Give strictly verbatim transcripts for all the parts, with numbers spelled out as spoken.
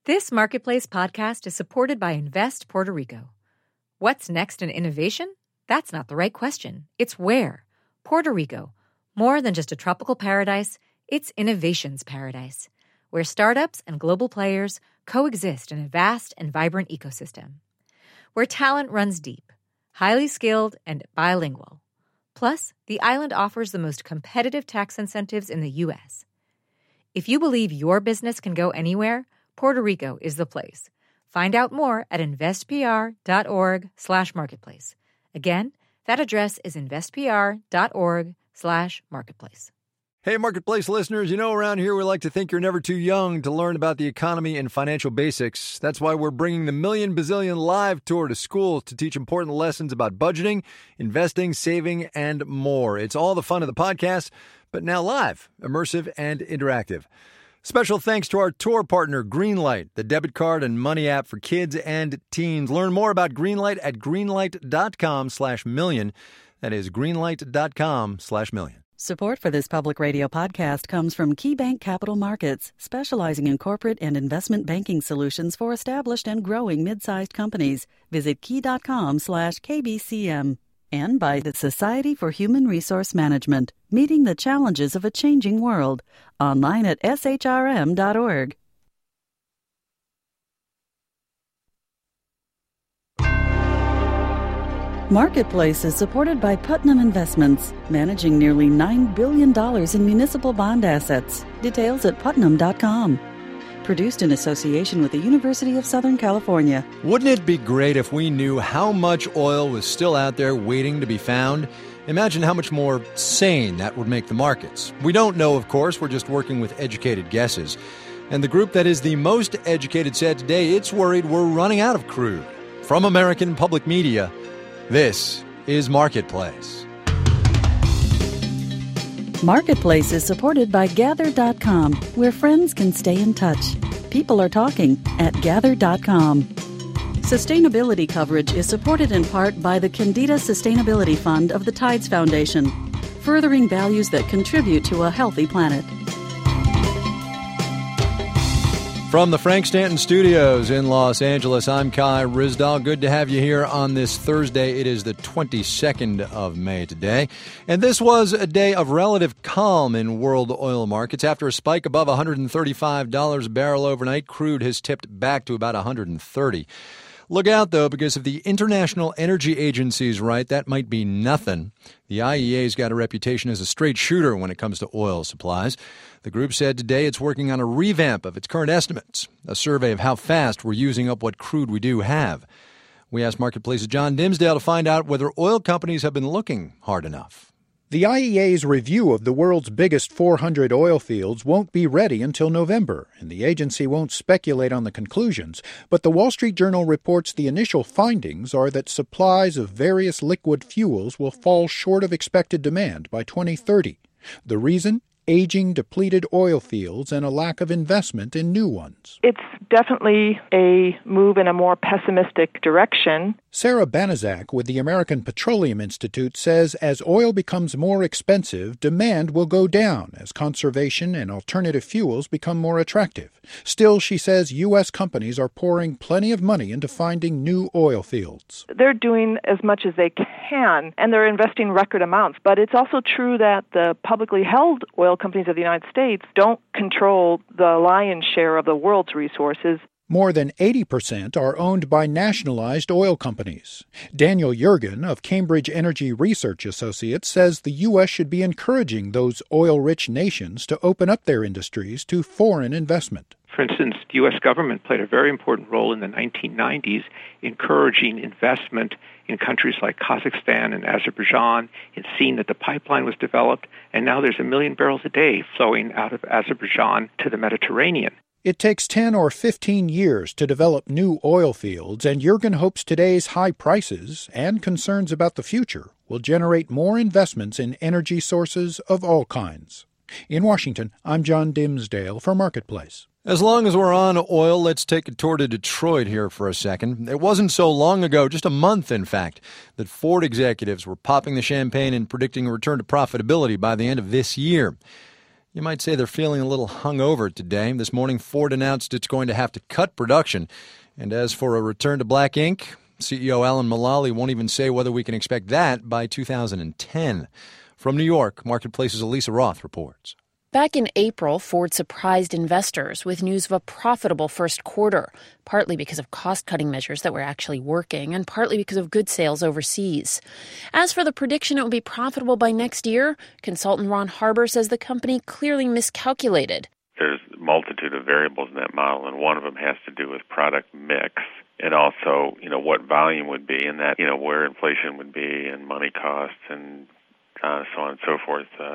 This Marketplace podcast is supported by Invest Puerto Rico. What's next in innovation? That's not the right question. It's where. Puerto Rico. More than just a tropical paradise, it's innovation's paradise, where startups and global players coexist in a vast and vibrant ecosystem. Where talent runs deep, highly skilled, and bilingual. Plus, the island offers the most competitive tax incentives in the U S. If you believe your business can go anywhere, Puerto Rico is the place. Find out more at investpr.org slash marketplace. Again, that address is investpr.org slash marketplace. Hey, Marketplace listeners, you know around here we like to think you're never too young to learn about the economy and financial basics. That's why we're bringing the Million Bazillion Live Tour to schools to teach important lessons about budgeting, investing, saving, and more. It's all the fun of the podcast, but now live, immersive, and interactive. Special thanks to our tour partner, Greenlight, the debit card and money app for kids and teens. Learn more about Greenlight at greenlight.com slash million. That is greenlight.com slash million. Support for this public radio podcast comes from KeyBank Capital Markets, specializing in corporate and investment banking solutions for established and growing mid-sized companies. Visit key.com slash KBCM. And by the Society for Human Resource Management, meeting the challenges of a changing world. Online at S H R M dot org. Marketplace is supported by Putnam Investments, managing nearly nine billion dollars in municipal bond assets. Details at putnam dot com. Produced in association with the University of Southern California. Wouldn't it be great if we knew how much oil was still out there waiting to be found? Imagine how much more sane that would make the markets. We don't know, of course. We're just working with educated guesses. And the group that is the most educated said today it's worried we're running out of crude. From American Public Media, this is Marketplace. Marketplace is supported by Gather dot com, where friends can stay in touch. People are talking at Gather dot com. Sustainability coverage is supported in part by the Candida Sustainability Fund of the Tides Foundation, furthering values that contribute to a healthy planet. From the Frank Stanton Studios in Los Angeles, I'm Kai Ryssdal. Good to have you here on this Thursday. It is the twenty-second of May today. And this was a day of relative calm in world oil markets. After a spike above one hundred thirty-five dollars a barrel overnight, crude has tipped back to about one hundred thirty dollars. Look out, though, because if the International Energy Agency is right, that might be nothing. The I E A's got a reputation as a straight shooter when it comes to oil supplies. The group said today it's working on a revamp of its current estimates, a survey of how fast we're using up what crude we do have. We asked Marketplace's John Dimsdale to find out whether oil companies have been looking hard enough. The I E A's review of the world's biggest four hundred oil fields won't be ready until November, and the agency won't speculate on the conclusions. But the Wall Street Journal reports the initial findings are that supplies of various liquid fuels will fall short of expected demand by twenty thirty. The reason? Aging, depleted oil fields and a lack of investment in new ones. It's definitely a move in a more pessimistic direction. Sarah Banaszak with the American Petroleum Institute says as oil becomes more expensive, demand will go down as conservation and alternative fuels become more attractive. Still, she says U S companies are pouring plenty of money into finding new oil fields. They're doing as much as they can, and they're investing record amounts. But it's also true that the publicly held oil companies of the United States don't control the lion's share of the world's resources. More than eighty percent are owned by nationalized oil companies. Daniel Yergin of Cambridge Energy Research Associates says the U S should be encouraging those oil-rich nations to open up their industries to foreign investment. For instance, the U S government played a very important role in the nineteen nineties, encouraging investment in countries like Kazakhstan and Azerbaijan, and seeing that the pipeline was developed, and now there's a million barrels a day flowing out of Azerbaijan to the Mediterranean. It takes ten or fifteen years to develop new oil fields, and Yergin hopes today's high prices and concerns about the future will generate more investments in energy sources of all kinds. In Washington, I'm John Dimsdale for Marketplace. As long as we're on oil, let's take a tour to Detroit here for a second. It wasn't so long ago, just a month in fact, that Ford executives were popping the champagne and predicting a return to profitability by the end of this year. You might say they're feeling a little hungover today. This morning, Ford announced it's going to have to cut production. And as for a return to black ink, C E O Alan Mulally won't even say whether we can expect that by two thousand ten. From New York, Marketplace's Elisa Roth reports. Back in April, Ford surprised investors with news of a profitable first quarter, partly because of cost-cutting measures that were actually working and partly because of good sales overseas. As for the prediction it will be profitable by next year, consultant Ron Harbour says the company clearly miscalculated. There's a multitude of variables in that model, and one of them has to do with product mix and also, you know, what volume would be and that, you know, where inflation would be and money costs and uh, so on and so forth. Uh,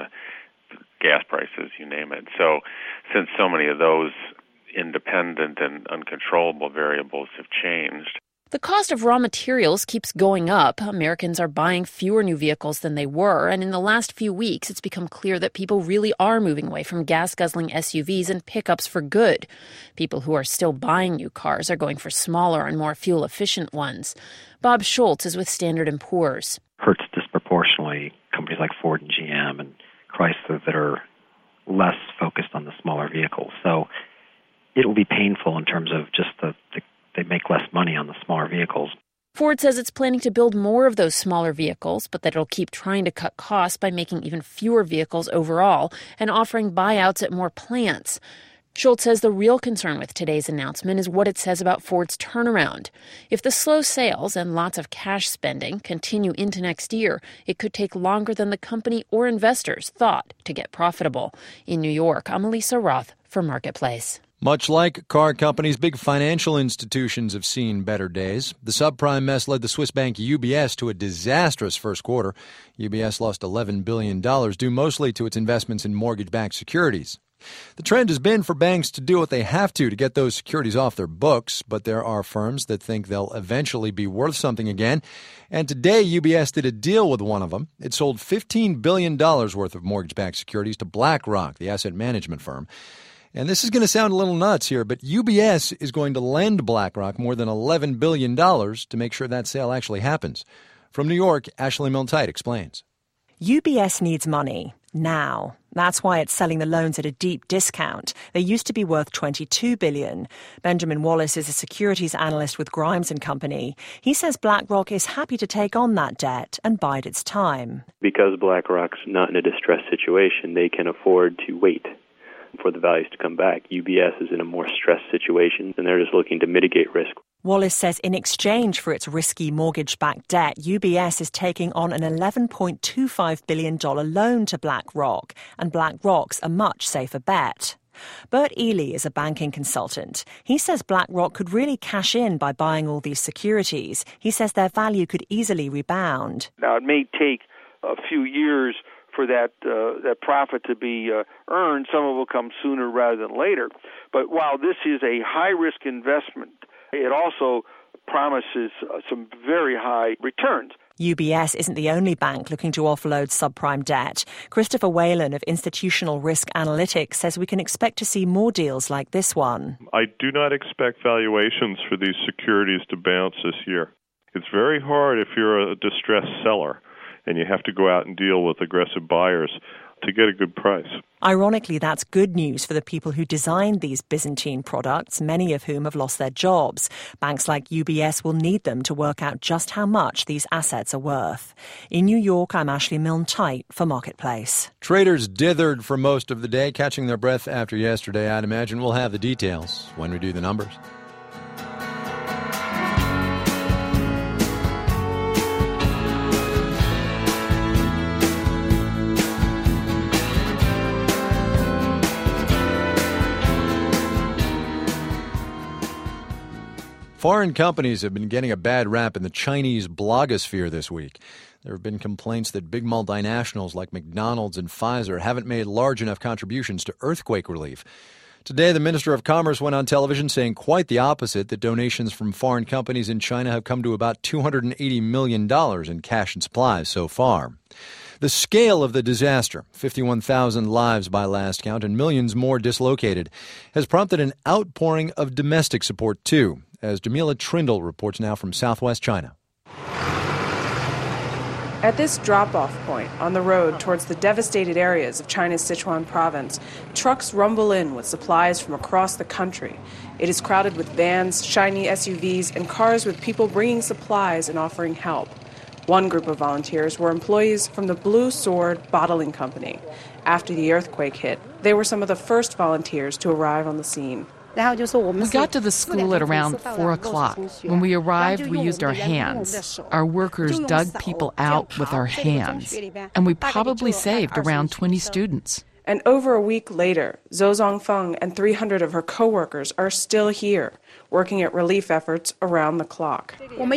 gas prices, you name it. So since so many of those independent and uncontrollable variables have changed. The cost of raw materials keeps going up. Americans are buying fewer new vehicles than they were, and in the last few weeks, it's become clear that people really are moving away from gas-guzzling S U Vs and pickups for good. People who are still buying new cars are going for smaller and more fuel-efficient ones. Bob Schultz is with Standard and Poor's. Hurts disproportionately companies like Ford and G M and Chrysler that are less focused on the smaller vehicles. So it will be painful in terms of just the, the they make less money on the smaller vehicles. Ford says it's planning to build more of those smaller vehicles, but that it'll keep trying to cut costs by making even fewer vehicles overall and offering buyouts at more plants. Schultz says the real concern with today's announcement is what it says about Ford's turnaround. If the slow sales and lots of cash spending continue into next year, it could take longer than the company or investors thought to get profitable. In New York, I'm Elisa Roth for Marketplace. Much like car companies, big financial institutions have seen better days. The subprime mess led the Swiss bank U B S to a disastrous first quarter. U B S lost eleven billion dollars, due mostly to its investments in mortgage-backed securities. The trend has been for banks to do what they have to to get those securities off their books, but there are firms that think they'll eventually be worth something again. And today, U B S did a deal with one of them. It sold fifteen billion dollars worth of mortgage-backed securities to BlackRock, the asset management firm. And this is going to sound a little nuts here, but U B S is going to lend BlackRock more than eleven billion dollars to make sure that sale actually happens. From New York, Ashley Milne-Tite explains. U B S needs money now. That's why it's selling the loans at a deep discount. They used to be worth twenty-two billion dollars. Benjamin Wallace is a securities analyst with Grimes and Company. He says BlackRock is happy to take on that debt and bide its time. Because BlackRock's not in a distressed situation, they can afford to wait for the values to come back. U B S is in a more stressed situation, and they're just looking to mitigate risk. Wallace says in exchange for its risky mortgage-backed debt, U B S is taking on an eleven point two five billion dollars loan to BlackRock, and BlackRock's a much safer bet. Bert Ely is a banking consultant. He says BlackRock could really cash in by buying all these securities. He says their value could easily rebound. Now, it may take a few years for that uh, that profit to be uh, earned. Some of it will come sooner rather than later. But while this is a high-risk investment, it also promises uh, some very high returns. U B S isn't the only bank looking to offload subprime debt. Christopher Whalen of Institutional Risk Analytics says we can expect to see more deals like this one. I do not expect valuations for these securities to bounce this year. It's very hard if you're a distressed seller and you have to go out and deal with aggressive buyers to get a good price. Ironically, that's good news for the people who designed these Byzantine products, many of whom have lost their jobs. Banks like U B S will need them to work out just how much these assets are worth. In New York, I'm Ashley Milne-Tite for Marketplace. Traders dithered for most of the day, catching their breath after yesterday. I'd imagine we'll have the details when we do the numbers. Foreign companies have been getting a bad rap in the Chinese blogosphere this week. There have been complaints that big multinationals like McDonald's and Pfizer haven't made large enough contributions to earthquake relief. Today, the Minister of Commerce went on television saying quite the opposite, that donations from foreign companies in China have come to about two hundred eighty million dollars in cash and supplies so far. The scale of the disaster, fifty-one thousand lives by last count and millions more dislocated, has prompted an outpouring of domestic support too, as Jamila Trindle reports now from southwest China. At this drop-off point on the road towards the devastated areas of China's Sichuan province, trucks rumble in with supplies from across the country. It is crowded with vans, shiny S U Vs, and cars with people bringing supplies and offering help. One group of volunteers were employees from the Blue Sword Bottling Company. After the earthquake hit, they were some of the first volunteers to arrive on the scene. We got to the school at around four o'clock. When we arrived, we used our hands. Our workers dug people out with our hands. And we probably saved around twenty students. And over a week later, Zhou Zongfeng and three hundred of her co-workers are still here, working at relief efforts around the clock.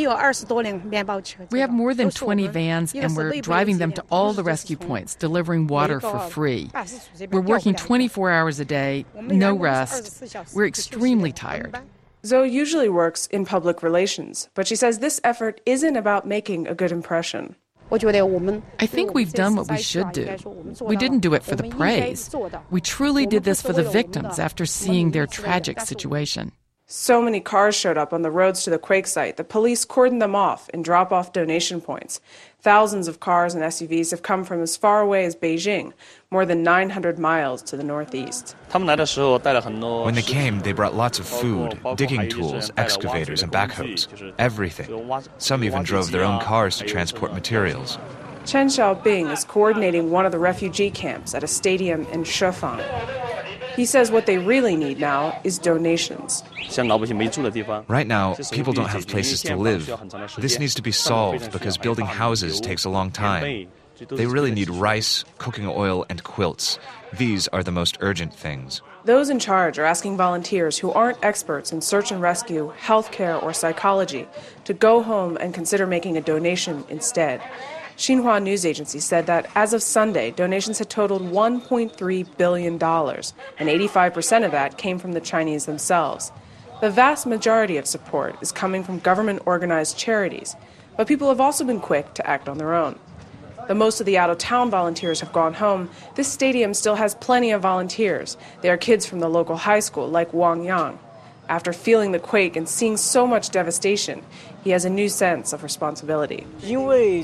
We have more than twenty vans, and we're driving them to all the rescue points, delivering water for free. We're working twenty-four hours a day, no rest. We're extremely tired. Zhou usually works in public relations, but she says this effort isn't about making a good impression. I think we've done what we should do. We didn't do it for the praise. We truly did this for the victims after seeing their tragic situation. So many cars showed up on the roads to the quake site that police cordoned them off and drop-off donation points. Thousands of cars and S U Vs have come from as far away as Beijing, more than nine hundred miles to the northeast. When they came, they brought lots of food, digging tools, excavators, and backhoes. Everything. Some even drove their own cars to transport materials. Chen Xiaobing is coordinating one of the refugee camps at a stadium in Shefang. He says what they really need now is donations. Right now, people don't have places to live. This needs to be solved because building houses takes a long time. They really need rice, cooking oil, and quilts. These are the most urgent things. Those in charge are asking volunteers who aren't experts in search and rescue, healthcare, or psychology to go home and consider making a donation instead. Xinhua News Agency said that as of Sunday, donations had totaled one point three billion dollars, and eighty-five percent of that came from the Chinese themselves. The vast majority of support is coming from government-organized charities, but people have also been quick to act on their own. Though most of the out-of-town volunteers have gone home, this stadium still has plenty of volunteers. They are kids from the local high school, like Wang Yang. After feeling the quake and seeing so much devastation, he has a new sense of responsibility. Right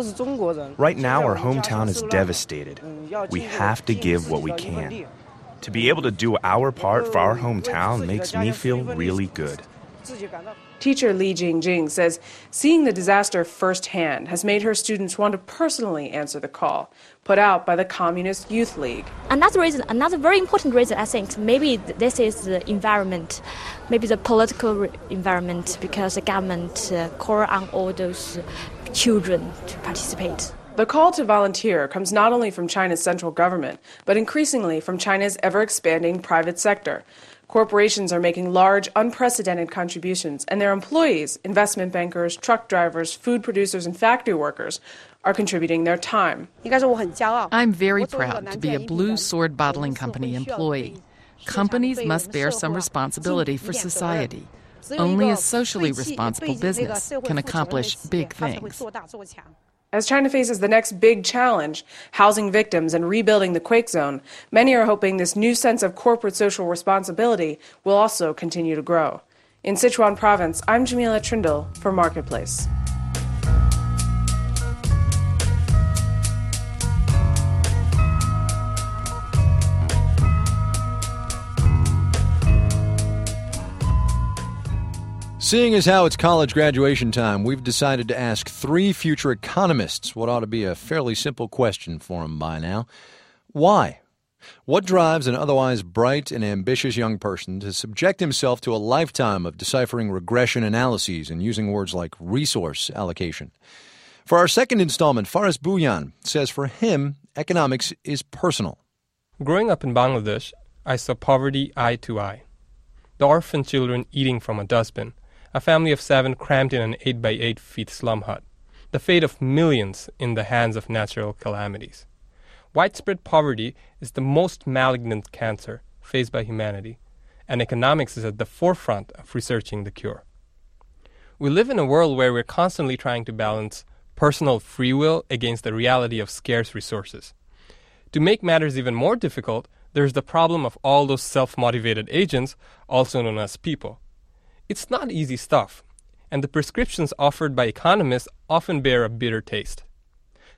now, our hometown is devastated. We have to give what we can. To be able to do our part for our hometown makes me feel really good. Teacher Li Jingjing says seeing the disaster firsthand has made her students want to personally answer the call put out by the Communist Youth League. Another reason, another very important reason, I think, maybe this is the environment, maybe the political environment, because the government uh, call on all those children to participate. The call to volunteer comes not only from China's central government, but increasingly from China's ever-expanding private sector. Corporations are making large, unprecedented contributions, and their employees, investment bankers, truck drivers, food producers, and factory workers, are contributing their time. I'm very proud to be a Blue Sword Bottling Company employee. Companies must bear some responsibility for society. Only a socially responsible business can accomplish big things. As China faces the next big challenge, housing victims and rebuilding the quake zone, many are hoping this new sense of corporate social responsibility will also continue to grow. In Sichuan province, I'm Jamila Trindle for Marketplace. Seeing as how it's college graduation time, we've decided to ask three future economists what ought to be a fairly simple question for them by now. Why? What drives an otherwise bright and ambitious young person to subject himself to a lifetime of deciphering regression analyses and using words like resource allocation? For our second installment, Faris Bhuiyan says for him, economics is personal. Growing up in Bangladesh, I saw poverty eye to eye. The orphan children eating from a dustbin, a family of seven crammed in an eight by eight feet slum hut, the fate of millions in the hands of natural calamities. Widespread poverty is the most malignant cancer faced by humanity, and economics is at the forefront of researching the cure. We live in a world where we're constantly trying to balance personal free will against the reality of scarce resources. To make matters even more difficult, there's the problem of all those self-motivated agents, also known as people. It's not easy stuff, and the prescriptions offered by economists often bear a bitter taste.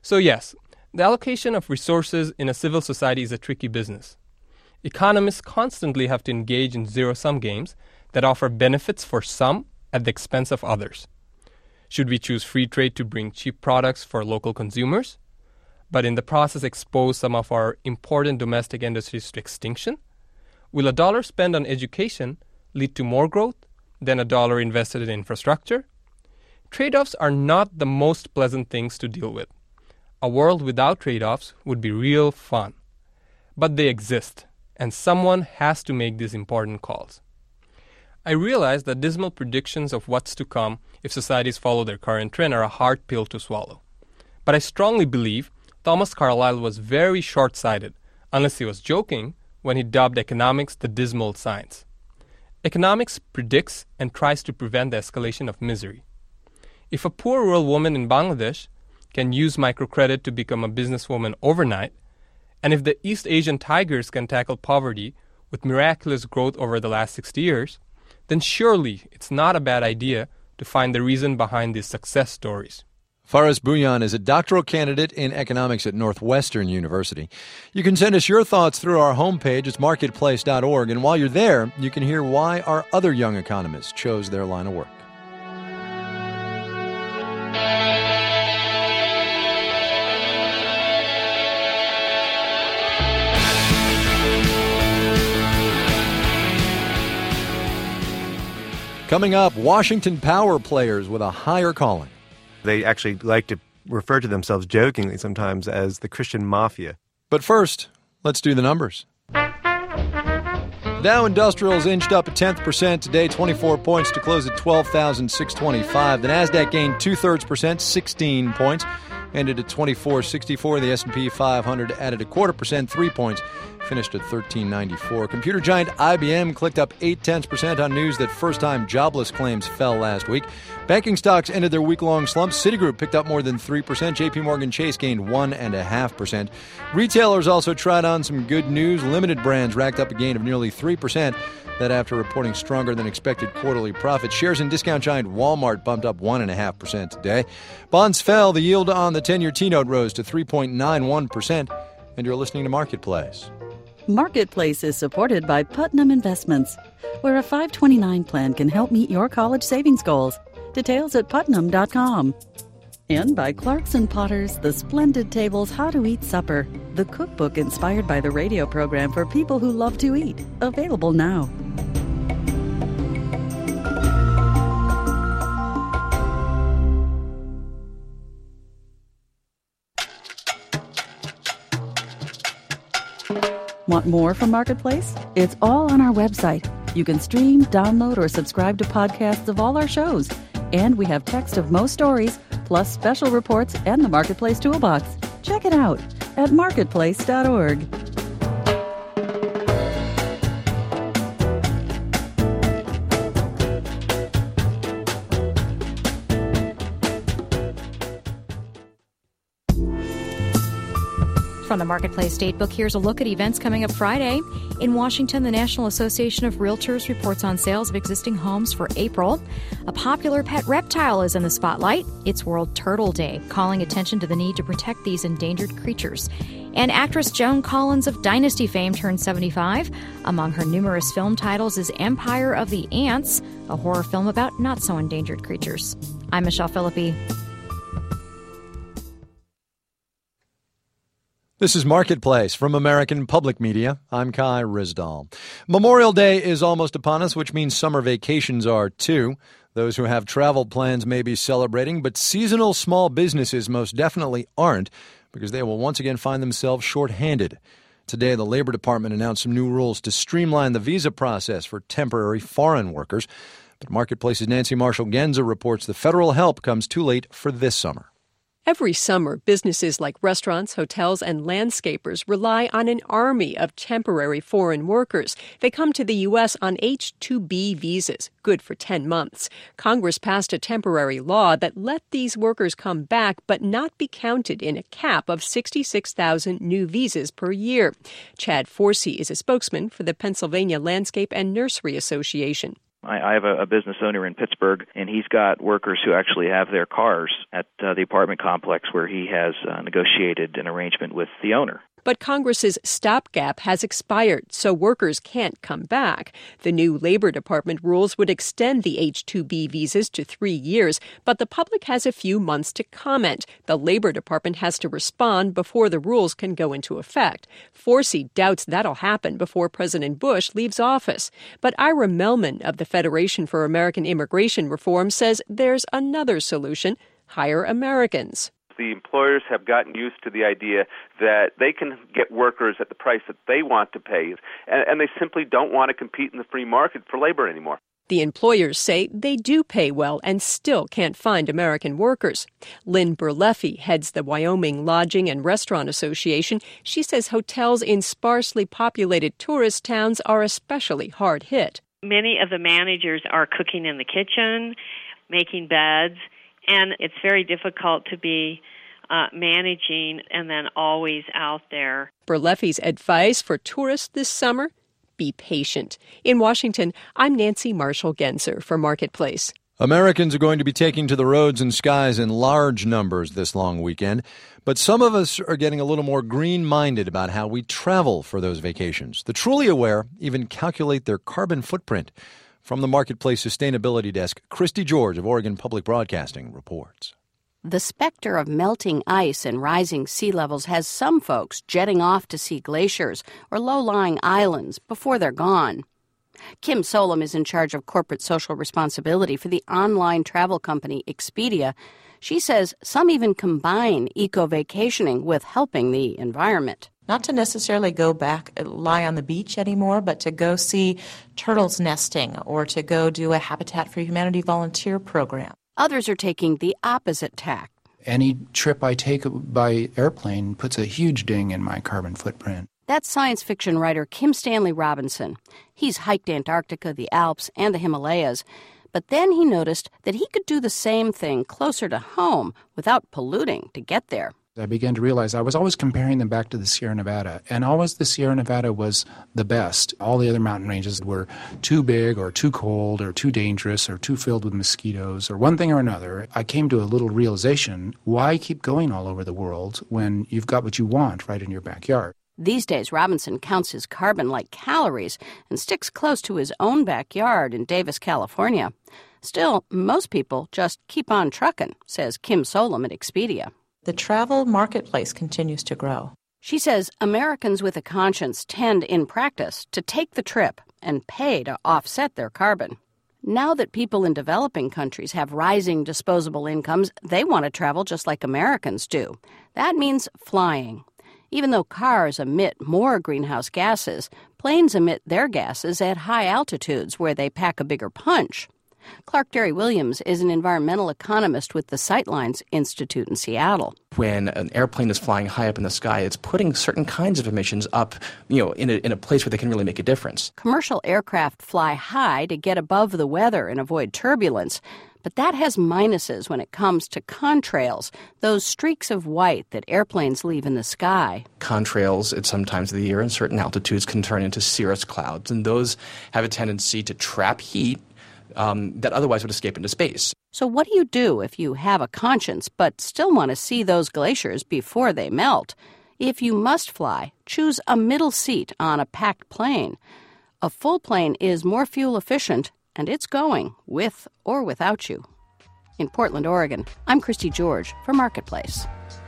So yes, the allocation of resources in a civil society is a tricky business. Economists constantly have to engage in zero-sum games that offer benefits for some at the expense of others. Should we choose free trade to bring cheap products for local consumers, but in the process expose some of our important domestic industries to extinction? Will a dollar spent on education lead to more growth than a dollar invested in infrastructure? Trade-offs are not the most pleasant things to deal with. A world without trade-offs would be real fun. But they exist, and someone has to make these important calls. I realize that dismal predictions of what's to come if societies follow their current trend are a hard pill to swallow. But I strongly believe Thomas Carlyle was very short-sighted, unless he was joking, when he dubbed economics the dismal science. Economics predicts and tries to prevent the escalation of misery. If a poor rural woman in Bangladesh can use microcredit to become a businesswoman overnight, and if the East Asian tigers can tackle poverty with miraculous growth over the last sixty years, then surely it's not a bad idea to find the reason behind these success stories. Faris Bhuiyan is a doctoral candidate in economics at Northwestern University. You can send us your thoughts through our homepage. It's marketplace dot org. And while you're there, you can hear why our other young economists chose their line of work. Coming up, Washington Power players with a higher calling. They actually like to refer to themselves jokingly sometimes as the Christian Mafia. But first, let's do the numbers. Dow Industrials inched up a tenth percent today, twenty-four points to close at twelve thousand six hundred twenty-five. The Nasdaq gained two-thirds percent, sixteen points, ended at twenty-four sixty-four. The S and P five hundred added a quarter percent, three points, finished at thirteen ninety-four. Computer giant I B M clicked up eight-tenths percent on news that first-time jobless claims fell last week. Banking stocks ended their week-long slump. Citigroup picked up more than three percent. J P Morgan Chase gained one point five percent. Retailers also tried on some good news. Limited Brands racked up a gain of nearly three percent. That after reporting stronger than expected quarterly profits. Shares in discount giant Walmart bumped up one point five percent today. Bonds fell. The yield on the ten-year T-note rose to three point nine one percent. And you're listening to Marketplace. Marketplace is supported by Putnam Investments, where a five twenty-nine plan can help meet your college savings goals. Details at putnam dot com. And by Clark's and Potter's The Splendid Tables How to Eat Supper, the cookbook inspired by the radio program for people who love to eat. Available now. Want more from Marketplace? It's all on our website. You can stream, download, or subscribe to podcasts of all our shows. And we have text of most stories, plus special reports and the Marketplace Toolbox. Check it out at marketplace dot org. From the Marketplace Datebook, here's a look at events coming up Friday. In Washington, the National Association of Realtors reports on sales of existing homes for April. A popular pet reptile is in the spotlight. It's World Turtle Day, calling attention to the need to protect these endangered creatures. And actress Joan Collins of Dynasty fame turned seventy-five. Among her numerous film titles is Empire of the Ants, a horror film about not-so-endangered creatures. I'm Michelle Philippi. This is Marketplace from American Public Media. I'm Kai Rizdal. Memorial Day is almost upon us, which means summer vacations are too. Those who have travel plans may be celebrating, but seasonal small businesses most definitely aren't, because they will once again find themselves short-handed. Today, the Labor Department announced some new rules to streamline the visa process for temporary foreign workers. But Marketplace's Nancy Marshall-Genza reports the federal help comes too late for this summer. Every summer, businesses like restaurants, hotels, and landscapers rely on an army of temporary foreign workers. They come to the U S on H two B visas, good for ten months. Congress passed a temporary law that let these workers come back but not be counted in a cap of sixty-six thousand new visas per year. Chad Forsey is a spokesman for the Pennsylvania Landscape and Nursery Association. I, I have a, a business owner in Pittsburgh, and he's got workers who actually have their cars at uh, the apartment complex where he has uh, negotiated an arrangement with the owner. But Congress's stopgap has expired, so workers can't come back. The new Labor Department rules would extend the H two B visas to three years, but the public has a few months to comment. The Labor Department has to respond before the rules can go into effect. Forsey doubts that'll happen before President Bush leaves office. But Ira Melman of the Federation for American Immigration Reform says there's another solution: hire Americans. The employers have gotten used to the idea that they can get workers at the price that they want to pay, and, and they simply don't want to compete in the free market for labor anymore. The employers say they do pay well and still can't find American workers. Lynn Berleffi heads the Wyoming Lodging and Restaurant Association. She says hotels in sparsely populated tourist towns are especially hard hit. Many of the managers are cooking in the kitchen, making beds, and it's very difficult to be uh, managing and then always out there. Berleffi's advice for tourists this summer: be patient. In Washington, I'm Nancy Marshall-Genzer for Marketplace. Americans are going to be taking to the roads and skies in large numbers this long weekend, but some of us are getting a little more green-minded about how we travel for those vacations. The truly aware even calculate their carbon footprint. From the Marketplace Sustainability Desk, Christy George of Oregon Public Broadcasting reports. The specter of melting ice and rising sea levels has some folks jetting off to see glaciers or low-lying islands before they're gone. Kim Solom is in charge of corporate social responsibility for the online travel company Expedia. She says some even combine eco-vacationing with helping the environment. Not to necessarily go back, lie on the beach anymore, but to go see turtles nesting or to go do a Habitat for Humanity volunteer program. Others are taking the opposite tack. Any trip I take by airplane puts a huge ding in my carbon footprint. That's science fiction writer Kim Stanley Robinson. He's hiked Antarctica, the Alps, and the Himalayas. But then he noticed that he could do the same thing closer to home without polluting to get there. I began to realize I was always comparing them back to the Sierra Nevada, and always the Sierra Nevada was the best. All the other mountain ranges were too big or too cold or too dangerous or too filled with mosquitoes or one thing or another. I came to a little realization: why keep going all over the world when you've got what you want right in your backyard? These days, Robinson counts his carbon like calories and sticks close to his own backyard in Davis, California. Still, most people just keep on trucking, says Kim Solom at Expedia. The travel marketplace continues to grow. She says Americans with a conscience tend, in practice, to take the trip and pay to offset their carbon. Now that people in developing countries have rising disposable incomes, they want to travel just like Americans do. That means flying. Even though cars emit more greenhouse gases, planes emit their gases at high altitudes where they pack a bigger punch. Clark Derry Williams is an environmental economist with the Sightlines Institute in Seattle. When an airplane is flying high up in the sky, it's putting certain kinds of emissions up, you know, in a, in a place where they can really make a difference. Commercial aircraft fly high to get above the weather and avoid turbulence. But that has minuses when it comes to contrails, those streaks of white that airplanes leave in the sky. Contrails at some times of the year in certain altitudes can turn into cirrus clouds, and those have a tendency to trap heat Um, that otherwise would escape into space. So what do you do if you have a conscience but still want to see those glaciers before they melt? If you must fly, choose a middle seat on a packed plane. A full plane is more fuel efficient, and it's going, with or without you. In Portland, Oregon, I'm Christy George for Marketplace.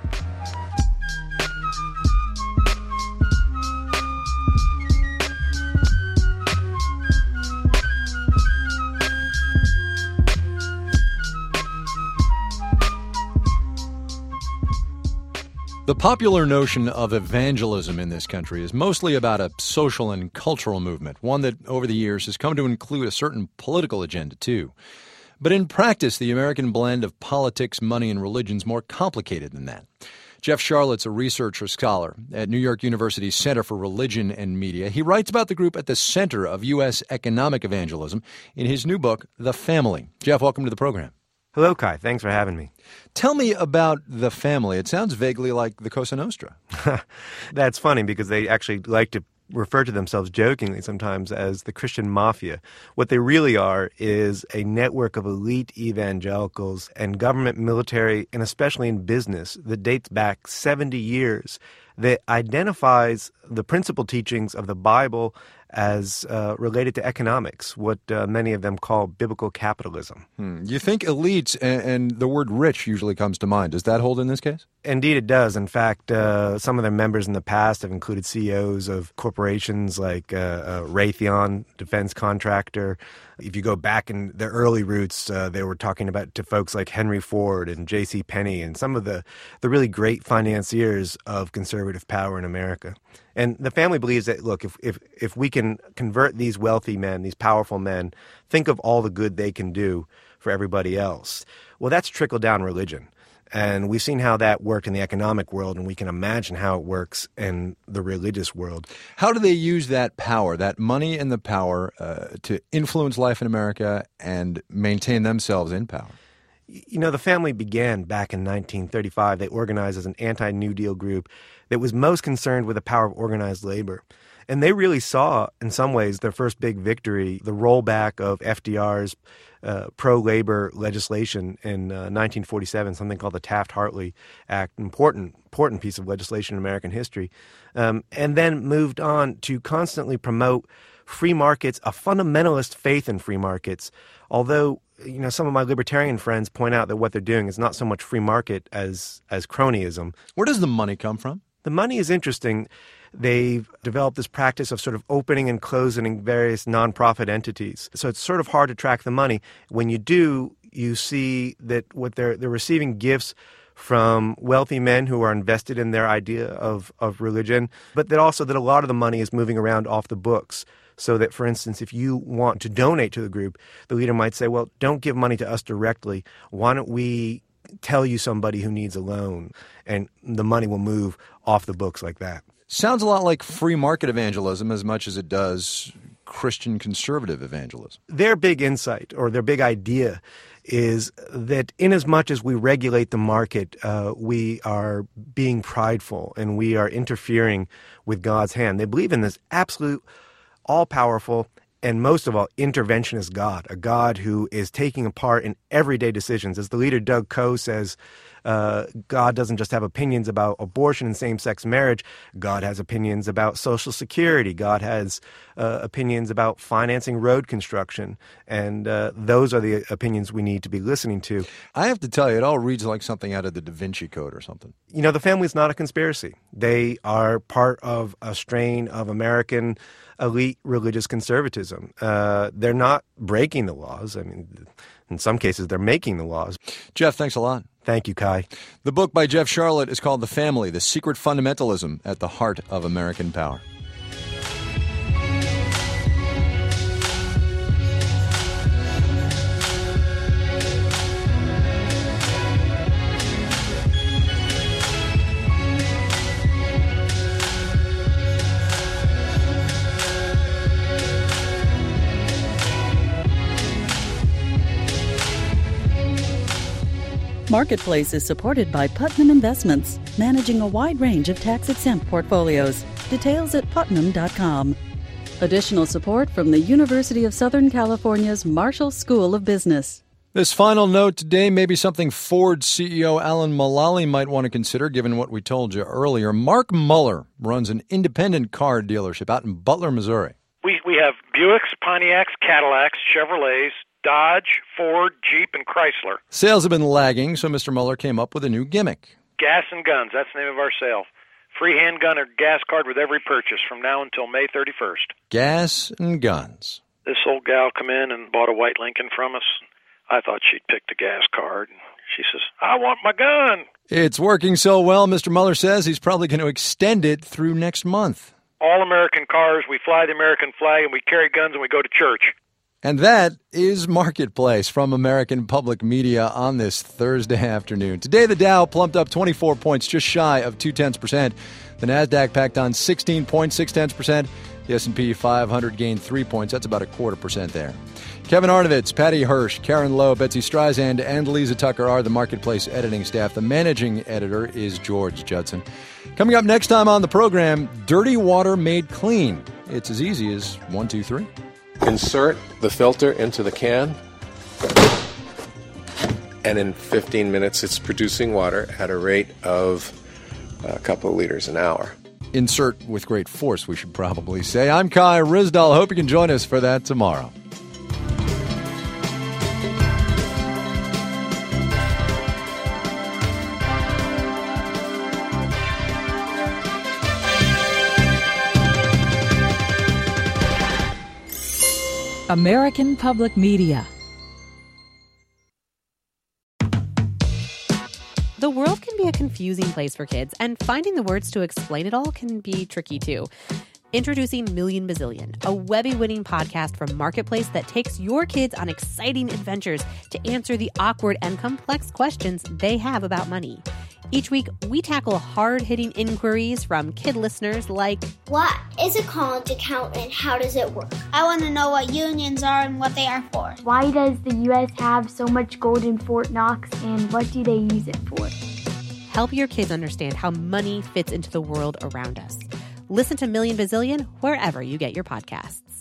The popular notion of evangelism in this country is mostly about a social and cultural movement, one that over the years has come to include a certain political agenda, too. But in practice, the American blend of politics, money, and religion is more complicated than that. Jeff Sharlett's a researcher scholar at New York University's Center for Religion and Media. He writes about the group at the center of U S economic evangelism in his new book, The Family. Jeff, welcome to the program. Hello, Kai. Thanks for having me. Tell me about The Family. It sounds vaguely like the Cosa Nostra. That's funny because they actually like to refer to themselves jokingly sometimes as the Christian mafia. What they really are is a network of elite evangelicals and government, military, and especially in business that dates back seventy years, that identifies the principal teachings of the Bible as uh, related to economics, what uh, many of them call biblical capitalism. Hmm. You think elites, and, and the word rich usually comes to mind. Does that hold in this case? Indeed it does. In fact, uh, some of their members in the past have included C E Os of corporations like uh, uh, Raytheon, defense contractor. If you go back in their early roots, uh, they were talking about to folks like Henry Ford and J C Penney and some of the, the really great financiers of conservative power in America. And the family believes that, look, if, if, if we can convert these wealthy men, these powerful men, think of all the good they can do for everybody else. Well, that's trickle-down religion. And we've seen how that worked in the economic world, and we can imagine how it works in the religious world. How do they use that power, that money and the power, uh, to influence life in America and maintain themselves in power? You know, the family began back in nineteen thirty-five. They organized as an anti-New Deal group that was most concerned with the power of organized labor. And they really saw, in some ways, their first big victory, the rollback of F D R's uh, pro-labor legislation in uh, nineteen forty-seven, something called the Taft-Hartley Act, important, important piece of legislation in American history, um, and then moved on to constantly promote free markets, a fundamentalist faith in free markets, although you know, some of my libertarian friends point out that what they're doing is not so much free market as as cronyism. Where does the money come from? The money is interesting. They've developed this practice of sort of opening and closing various nonprofit entities. So it's sort of hard to track the money. When you do, you see that what they're they're receiving gifts from wealthy men who are invested in their idea of, of religion, but that also that a lot of the money is moving around off the books. So that, for instance, if you want to donate to the group, the leader might say, well, don't give money to us directly. Why don't we tell you somebody who needs a loan? And the money will move off the books like that. Sounds a lot like free market evangelism as much as it does Christian conservative evangelism. Their big insight or their big idea is that inasmuch as we regulate the market, uh, we are being prideful and we are interfering with God's hand. They believe in this absolute all-powerful, and most of all, interventionist God, a God who is taking a part in everyday decisions. As the leader Doug Coe says, uh, God doesn't just have opinions about abortion and same-sex marriage. God has opinions about Social Security. God has uh, opinions about financing road construction. And uh, those are the opinions we need to be listening to. I have to tell you, it all reads like something out of the Da Vinci Code or something. You know, the family's not a conspiracy. They are part of a strain of American elite religious conservatism. Uh, they're not breaking the laws. I mean, in some cases, they're making the laws. Jeff, thanks a lot. Thank you, Kai. The book by Jeff Sharlet is called The Family, The Secret Fundamentalism at the Heart of American Power. Marketplace is supported by Putnam Investments, managing a wide range of tax-exempt portfolios. Details at putnam dot com. Additional support from the University of Southern California's Marshall School of Business. This final note today may be something Ford C E O Alan Mulally might want to consider, given what we told you earlier. Mark Muller runs an independent car dealership out in Butler, Missouri. We we have Buicks, Pontiacs, Cadillacs, Chevrolets, Dodge, Ford, Jeep, and Chrysler. Sales have been lagging, so Mister Muller came up with a new gimmick. Gas and guns, that's the name of our sale. Free handgun or gas card with every purchase from now until May thirty-first. Gas and guns. This old gal come in and bought a white Lincoln from us. I thought she'd picked a gas card. She says, I want my gun. It's working so well, Mister Muller says he's probably going to extend it through next month. All American cars, we fly the American flag, and we carry guns, and we go to church. And that is Marketplace from American Public Media on this Thursday afternoon. Today, the Dow plumped up twenty-four points, just shy of two tenths percent. The Nasdaq packed on sixteen point six tenths percent. The S and P five hundred gained three points. That's about a quarter percent there. Kevin Arnovitz, Patty Hirsch, Karen Lowe, Betsy Streisand, and Lisa Tucker are the Marketplace editing staff. The managing editor is George Judson. Coming up next time on the program, dirty water made clean. It's as easy as one, two, three. Insert the filter into the can, and in fifteen minutes it's producing water at a rate of a couple of liters an hour. Insert with great force, we should probably say. I'm Kai Ryssdal. Hope you can join us for that tomorrow. American Public Media. The world can be a confusing place for kids, and finding the words to explain it all can be tricky too. Introducing Million Bazillion, a Webby-winning podcast from Marketplace that takes your kids on exciting adventures to answer the awkward and complex questions they have about money. Each week, we tackle hard-hitting inquiries from kid listeners like, what is a college account and how does it work? I want to know what unions are and what they are for. Why does the U S have so much gold in Fort Knox and what do they use it for? Help your kids understand how money fits into the world around us. Listen to Million Bazillion wherever you get your podcasts.